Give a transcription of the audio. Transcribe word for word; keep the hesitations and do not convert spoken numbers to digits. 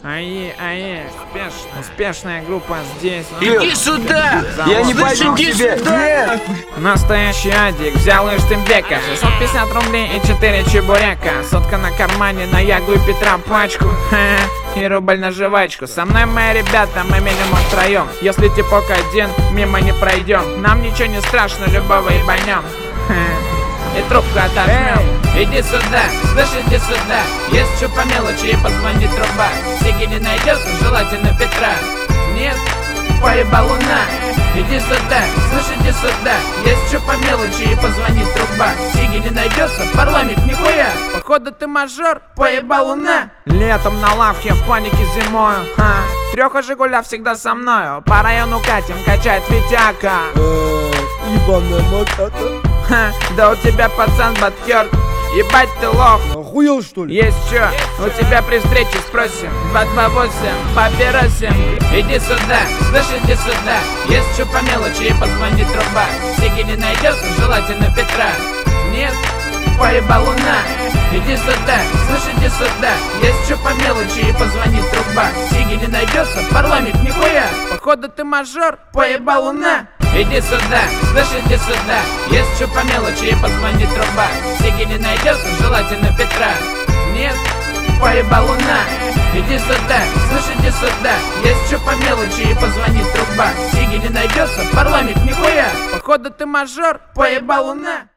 Ае, ае, успешно. Успешная группа здесь. Иди сюда! Я не Слышь, пойду к иди тебе! сюда! Нет! Настоящий адик взял из Штымбека шестьсот пятьдесят рублей и четыре чебурека. Сотка на кармане, на Ягу и Петра пачку. Ха-ха. И рубль на жвачку. Со мной мои ребята, мы минимум втроем. Если типок один, мимо не пройдем. Нам ничего не страшно, любого ебанем. И трубку отожмем. Иди сюда, слышь, иди сюда. Есть что по мелочи, и позвони труба. Сиги не найдется, желательно Петра. Нет, поебал луна. Иди сюда, слышь, иди сюда. Есть что по мелочи, и позвони труба. Сиги не найдется, парламент нихуя. Походу ты мажор, поебал луна. Летом на лавке, в панике зимою. Ха. Трёха Жигуля всегда со мною. По району катим, качает Витяка. Ебаная макака. Ха, да у тебя пацан Батхёрд. Ебать ты лох. Охуел что ли? Есть чё? У тебя при встрече спросим. два два восемь, папиросим. Иди сюда, слышь, иди сюда. Есть что по мелочи, и позвони труба. Сиги не найдется, желательно Петра. Нет, поебал луна. Иди сюда, слышь, иди сюда. Есть что по мелочи, и позвони труба. Сиги не найдется, парламент нихуя. Походу ты мажор, поебал луна. Иди сюда, слышь, иди сюда. Есть что по мелочи, и позвони труба. Сиги не найдется, желательно Петра. Нет, поебал луна. Иди сюда, слышь, иди сюда. Есть что по мелочи, и позвони труба. Сиги не найдется, парламент нихуя. Походу ты мажор, поебал луна.